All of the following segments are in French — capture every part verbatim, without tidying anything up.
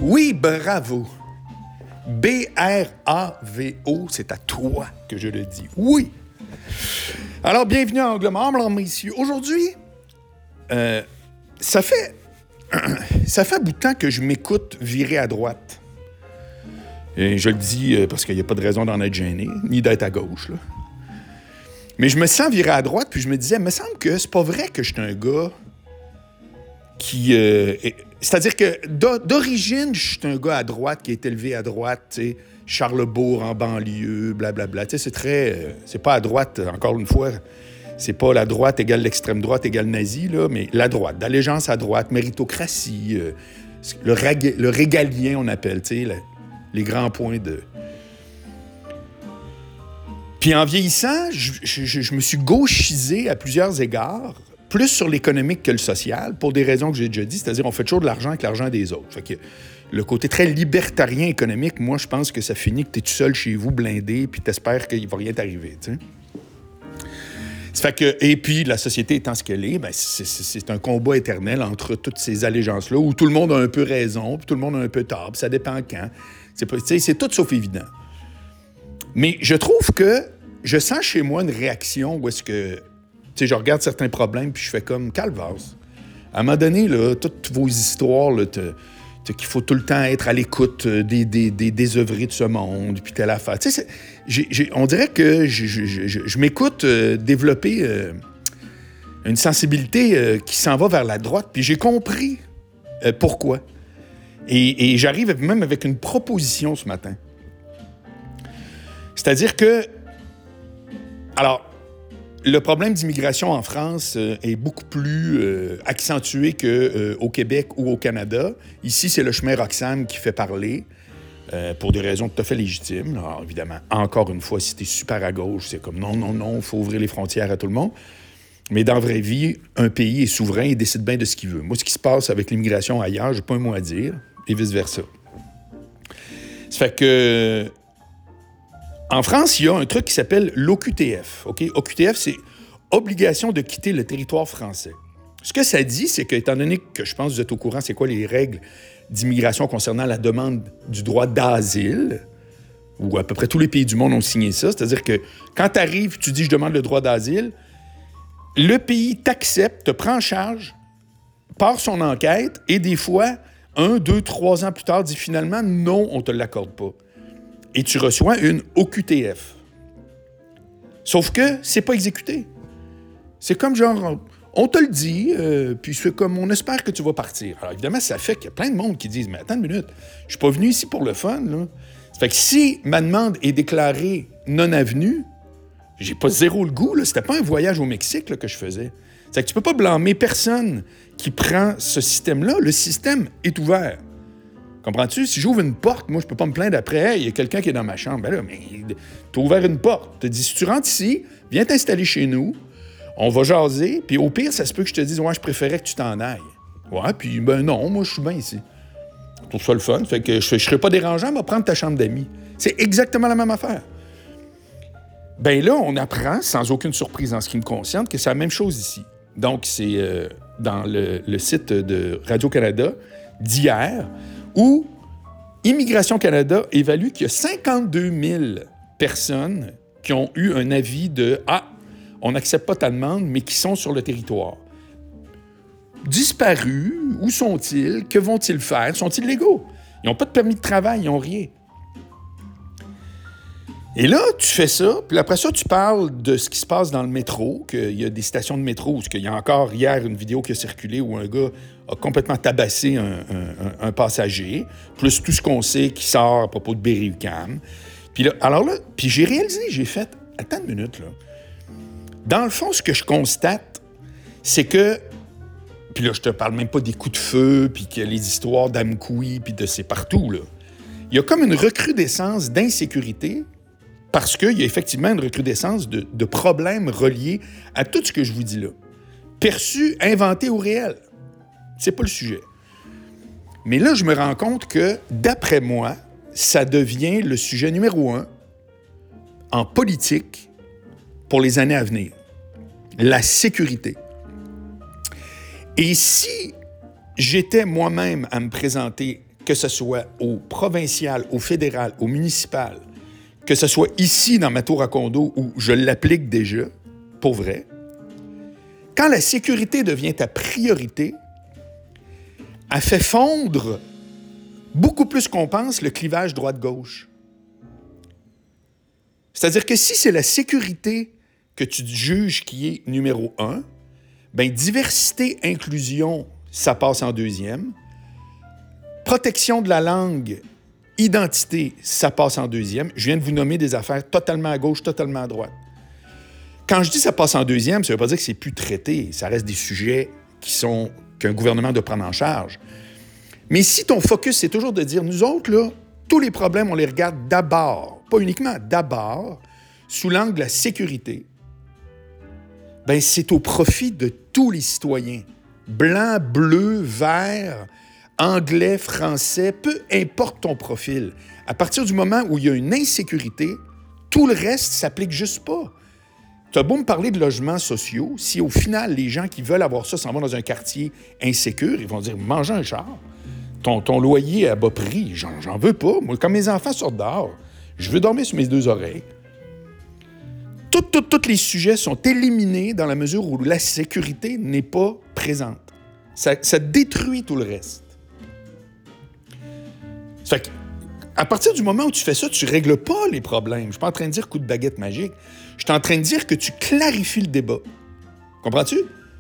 Oui, bravo. B R A V O, c'est à toi que je le dis. Oui. Alors, bienvenue à Angle Mort, mesdames, messieurs. Aujourd'hui, euh, ça fait ça fait un bout de temps que je m'écoute virer à droite. Et je le dis euh, parce qu'il n'y a pas de raison d'en être gêné, ni d'être à gauche, là. Mais je me sens virer à droite, puis je me disais, il me semble que c'est pas vrai que je suis un gars qui... Euh, est... C'est-à-dire que d'origine, je suis un gars à droite qui est élevé à droite, tu sais, Charlesbourg en banlieue, blablabla. Tu sais, c'est très... Euh, c'est pas à droite, encore une fois, c'est pas la droite égale l'extrême droite égale nazi, là, mais la droite, d'allégeance à droite, méritocratie, euh, le, rag... le régalien, on appelle, tu sais, la... les grands points de... Puis en vieillissant, je, je, je me suis gauchisé à plusieurs égards, plus sur l'économique que le social, pour des raisons que j'ai déjà dit, c'est-à-dire on fait toujours de l'argent avec l'argent des autres. Fait que le côté très libertarien économique, moi, je pense que ça finit que tu es tout seul chez vous, blindé, puis t'espères qu'il va rien t'arriver, tu sais. Ça fait que, et puis, la société étant ce qu'elle est, ben, c'est, c'est, c'est un combat éternel entre toutes ces allégeances-là, où tout le monde a un peu raison, puis tout le monde a un peu tort, puis ça dépend quand. C'est, pas, c'est tout sauf évident. Mais je trouve que je sens chez moi une réaction où est-ce que, tu sais, je regarde certains problèmes puis je fais comme calvasse. À un moment donné, là, toutes vos histoires, là, te, te, qu'il faut tout le temps être à l'écoute des, des, des désœuvrés de ce monde, puis telle affaire. Tu sais, j'ai, j'ai, on dirait que je, je, je, je m'écoute euh, développer euh, une sensibilité euh, qui s'en va vers la droite, puis j'ai compris euh, pourquoi. Et, et j'arrive même avec une proposition ce matin. C'est-à-dire que, alors, le problème d'immigration en France euh, est beaucoup plus euh, accentué qu'au euh, Québec ou au Canada. Ici, c'est le chemin Roxham qui fait parler, euh, pour des raisons tout à fait légitimes. Alors, évidemment, encore une fois, si t'es super à gauche, c'est comme non, non, non, il faut ouvrir les frontières à tout le monde. Mais dans la vraie vie, un pays est souverain et décide bien de ce qu'il veut. Moi, ce qui se passe avec l'immigration ailleurs, j'ai pas un mot à dire, et vice-versa. Ça fait que... En France, il y a un truc qui s'appelle l'O Q T F. Okay? O Q T F, c'est obligation de quitter le territoire français. Ce que ça dit, c'est que, étant donné que je pense que vous êtes au courant, c'est quoi les règles d'immigration concernant la demande du droit d'asile, où à peu près tous les pays du monde ont signé ça, c'est-à-dire que quand tu arrives, tu dis « je demande le droit d'asile », le pays t'accepte, te prend en charge, part son enquête, et des fois, un, deux, trois ans plus tard, dit finalement « non, on ne te l'accorde pas ». Et tu reçois une O Q T F. Sauf que c'est pas exécuté. C'est comme genre, on te le dit, euh, puis c'est comme, on espère que tu vas partir. Alors évidemment, ça fait qu'il y a plein de monde qui disent, mais attends une minute, je suis pas venu ici pour le fun, là. Ça fait que si ma demande est déclarée non avenue, j'ai pas zéro le goût, là. C'était pas un voyage au Mexique, là, que je faisais. C'est que tu peux pas blâmer personne qui prend ce système-là. Le système est ouvert. Comprends-tu? Si j'ouvre une porte, moi, je peux pas me plaindre après. Hey, il y a quelqu'un qui est dans ma chambre. Ben là, mais t'as ouvert une porte. T'as dit, si tu rentres ici, viens t'installer chez nous. On va jaser. Puis au pire, ça se peut que je te dise, ouais, je préférais que tu t'en ailles. Ouais, puis ben non, moi, je suis bien ici. Je trouve ça le fun. Fait que je, je serais pas dérangeant, mais prendre ta chambre d'amis. C'est exactement la même affaire. Ben là, on apprend, sans aucune surprise en ce qui me concerne, que c'est la même chose ici. Donc, c'est euh, dans le, le site de Radio-Canada d'hier, où Immigration Canada évalue qu'il y a cinquante-deux mille personnes qui ont eu un avis de « Ah, on n'accepte pas ta demande, mais qui sont sur le territoire. » Disparus, où sont-ils? Que vont-ils faire? Sont-ils légaux? Ils n'ont pas de permis de travail, ils n'ont rien. Et là, tu fais ça, puis après ça, tu parles de ce qui se passe dans le métro, qu'il y a des stations de métro, parce qu'il y a encore hier une vidéo qui a circulé où un gars a complètement tabassé un, un, un passager, plus tout ce qu'on sait qui sort à propos de Berry-UQAM. Puis là, alors là, puis j'ai réalisé, j'ai fait, attends une minute, là. Dans le fond, ce que je constate, c'est que, puis là, je te parle même pas des coups de feu, puis que les histoires d'Amkoui, puis de c'est partout, là. Il y a comme une recrudescence d'insécurité, parce qu'il y a effectivement une recrudescence de, de problèmes reliés à tout ce que je vous dis là. Perçu, inventé ou réel. C'est pas le sujet. Mais là, je me rends compte que, d'après moi, ça devient le sujet numéro un en politique pour les années à venir. La sécurité. Et si j'étais moi-même à me présenter que ce soit au provincial, au fédéral, au municipal, que ce soit ici dans ma tour à condo où je l'applique déjà, pour vrai, quand la sécurité devient ta priorité, elle fait fondre beaucoup plus qu'on pense le clivage droite-gauche. C'est-à-dire que si c'est la sécurité que tu juges qui est numéro un, bien, diversité, inclusion, ça passe en deuxième. Protection de la langue, identité, ça passe en deuxième. Je viens de vous nommer des affaires totalement à gauche, totalement à droite. Quand je dis ça passe en deuxième, ça ne veut pas dire que c'est plus traité. Ça reste des sujets qui sont, qu'un gouvernement doit prendre en charge. Mais si ton focus, c'est toujours de dire, nous autres, là, tous les problèmes, on les regarde d'abord, pas uniquement d'abord, sous l'angle de la sécurité, bien, c'est au profit de tous les citoyens. Blanc, bleu, vert, anglais, français, peu importe ton profil. À partir du moment où il y a une insécurité, tout le reste ne s'applique juste pas. Tu as beau me parler de logements sociaux, si au final, les gens qui veulent avoir ça s'en vont dans un quartier insécure, ils vont dire « Mange un char, ton, ton loyer à bas prix, j'en, j'en veux pas. Moi, quand mes enfants sortent dehors, je veux dormir sur mes deux oreilles. » Tous tout, tout les sujets sont éliminés dans la mesure où la sécurité n'est pas présente. Ça, ça détruit tout le reste. Ça fait que, à partir du moment où tu fais ça, tu ne règles pas les problèmes. Je ne suis pas en train de dire coup de baguette magique. Je suis en train de dire que tu clarifies le débat. Comprends-tu?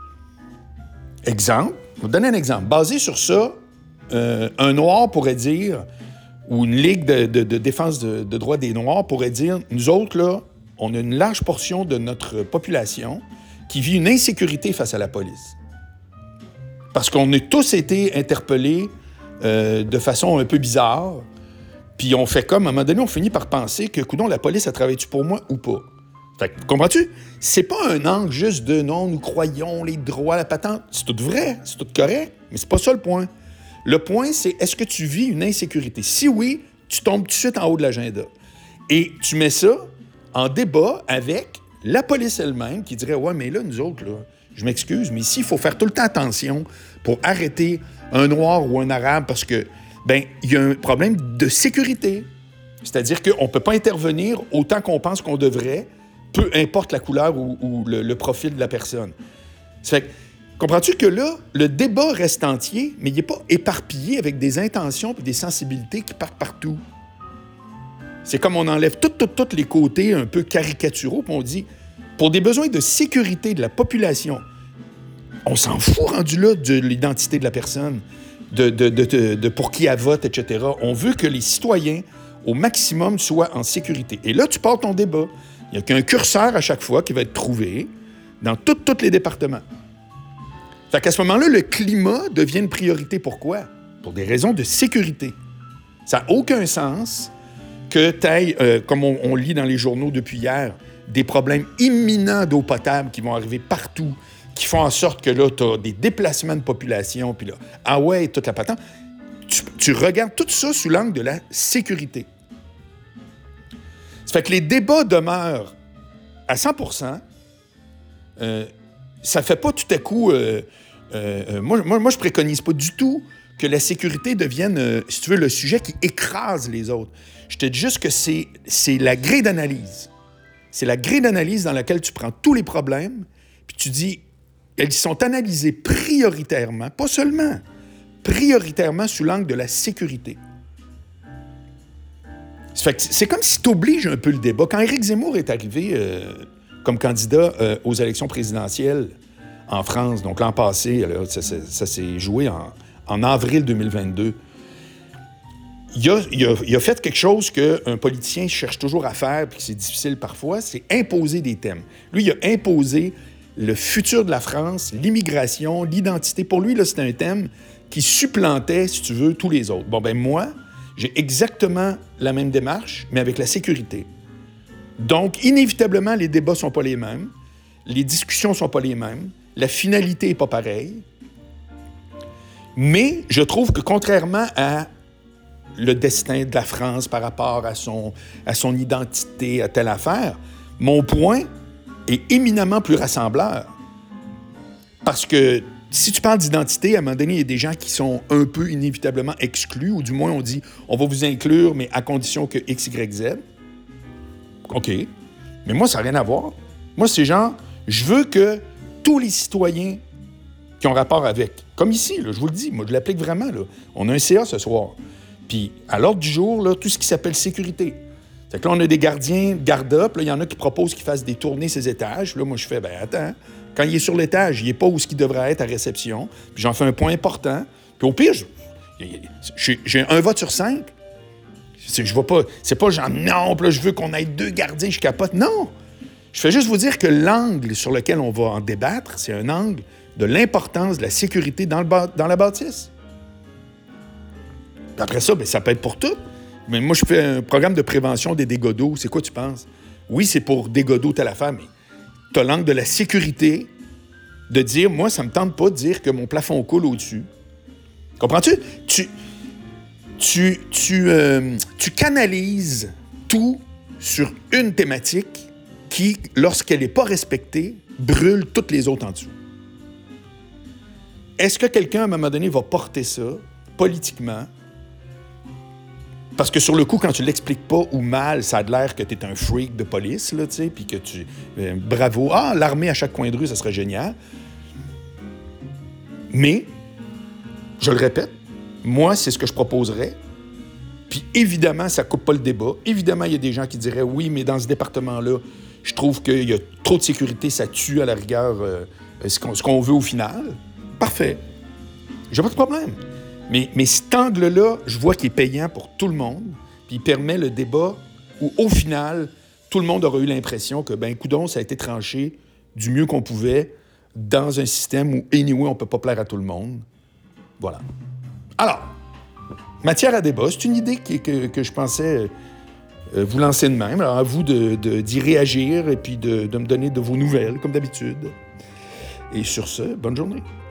Exemple, je vais vous donner un exemple. Basé sur ça, euh, un Noir pourrait dire, ou une Ligue de, de, de défense de, de droits des Noirs pourrait dire, nous autres, là, on a une large portion de notre population qui vit une insécurité face à la police. Parce qu'on a tous été interpellés euh, de façon un peu bizarre, puis on fait comme, à un moment donné, on finit par penser que, coudonc, la police, elle travaille-tu pour moi ou pas? Fait que, comprends-tu? C'est pas un angle juste de non, nous croyons les droits, la patente. C'est tout vrai, c'est tout correct, mais c'est pas ça le point. Le point, c'est est-ce que tu vis une insécurité? Si oui, tu tombes tout de suite en haut de l'agenda. Et tu mets ça en débat avec la police elle-même qui dirait « Ouais, mais là, nous autres, là, je m'excuse, mais ici, il faut faire tout le temps attention pour arrêter un Noir ou un Arabe parce que, ben, il y a un problème de sécurité. C'est-à-dire qu'on ne peut pas intervenir autant qu'on pense qu'on devrait, peu importe la couleur ou, ou le, le profil de la personne. » Ça fait que, comprends-tu que là, le débat reste entier, mais il n'est pas éparpillé avec des intentions et des sensibilités qui partent partout. C'est comme on enlève tous les côtés un peu caricaturaux, puis on dit, pour des besoins de sécurité de la population, on s'en fout rendu là de l'identité de la personne, de, de, de, de, de pour qui elle vote, et cetera. On veut que les citoyens, au maximum, soient en sécurité. Et là, tu pars ton débat. Il n'y a qu'un curseur à chaque fois qui va être trouvé dans tous les départements. Fait qu'à ce moment-là, le climat devient une priorité. Pourquoi? Pour des raisons de sécurité. Ça n'a aucun sens que tu ailles, euh, comme on, on lit dans les journaux depuis hier, des problèmes imminents d'eau potable qui vont arriver partout, qui font en sorte que là, tu as des déplacements de population, puis là, ah ouais, toute la patente. Tu, tu regardes tout ça sous l'angle de la sécurité. Ça fait que les débats demeurent à cent pour cent. Euh, ça fait pas tout à coup... Euh, euh, moi, moi, moi, je préconise pas du tout que la sécurité devienne, euh, si tu veux, le sujet qui écrase les autres. Je te dis juste que c'est, c'est la grille d'analyse. C'est la grille d'analyse dans laquelle tu prends tous les problèmes, puis tu dis, elles sont analysées prioritairement, pas seulement, prioritairement sous l'angle de la sécurité. Ça fait que c'est comme si tu obliges un peu le débat. Quand Éric Zemmour est arrivé euh, comme candidat euh, aux élections présidentielles en France, donc l'an passé, là, ça, ça, ça s'est joué en, en avril deux mille vingt-deux, il a, il, a, il a fait quelque chose qu'un politicien cherche toujours à faire, puis que c'est difficile parfois, c'est imposer des thèmes. Lui, il a imposé le futur de la France, l'immigration, l'identité. Pour lui, là, c'était un thème qui supplantait, si tu veux, tous les autres. Bon, ben moi, j'ai exactement la même démarche, mais avec la sécurité. Donc, inévitablement, les débats ne sont pas les mêmes, les discussions ne sont pas les mêmes, la finalité n'est pas pareille. Mais je trouve que contrairement à le destin de la France par rapport à son, à son identité, à telle affaire, mon point est éminemment plus rassembleur. Parce que si tu parles d'identité, à un moment donné, il y a des gens qui sont un peu inévitablement exclus, ou du moins on dit, on va vous inclure, mais à condition que X, Y, Z. OK. Mais moi, ça n'a rien à voir. Moi, c'est genre, je veux que tous les citoyens qui ont rapport avec, comme ici, là, je vous le dis, moi, je l'applique vraiment. Là. On a un C A ce soir. Puis, à l'ordre du jour, là, tout ce qui s'appelle sécurité. Fait que là, on a des gardiens de garde-up. Il y en a qui proposent qu'ils fassent des tournées ces étages. Là, moi, je fais, ben attends, quand il est sur l'étage, il n'est pas où ce qu'il devrait être à réception. Puis j'en fais un point important. Puis au pire, je, j'ai, j'ai un vote sur cinq. C'est, je vois pas, c'est pas genre, non, puis là, je veux qu'on ait deux gardiens, je capote. Non! Je fais juste vous dire que l'angle sur lequel on va en débattre, c'est un angle de l'importance de la sécurité dans, le ba- dans la bâtisse. Puis après ça, bien, ça peut être pour tout. Mais moi, je fais un programme de prévention des dégâts d'eau. C'est quoi, tu penses? Oui, c'est pour dégâts d'eau, telle affaire, mais tu as l'angle de la sécurité, de dire, moi, ça me tente pas de dire que mon plafond coule au-dessus. Comprends-tu? Tu, tu, tu, euh, tu canalises tout sur une thématique qui, lorsqu'elle n'est pas respectée, brûle toutes les autres en dessous. Est-ce que quelqu'un, à un moment donné, va porter ça politiquement? Parce que sur le coup, quand tu l'expliques pas ou mal, ça a l'air que tu es un freak de police, là, tu sais, puis que tu... Euh, bravo. Ah, l'armée à chaque coin de rue, ça serait génial. Mais, je le répète, moi, c'est ce que je proposerais. Puis évidemment, ça coupe pas le débat. Évidemment, il y a des gens qui diraient, oui, mais dans ce département-là, je trouve qu'il y a trop de sécurité, ça tue à la rigueur euh, ce, qu'on, ce qu'on veut au final. Parfait. J'ai pas de problème. Mais, mais cet angle-là, je vois qu'il est payant pour tout le monde, puis il permet le débat où, au final, tout le monde aura eu l'impression que, ben, coudonc, ça a été tranché du mieux qu'on pouvait dans un système où, anyway, on peut pas plaire à tout le monde. Voilà. Alors, matière à débat, c'est une idée qui, que, que je pensais euh, vous lancer de même. Alors, à vous de, de, d'y réagir et puis de, de me donner de vos nouvelles, comme d'habitude. Et sur ce, bonne journée.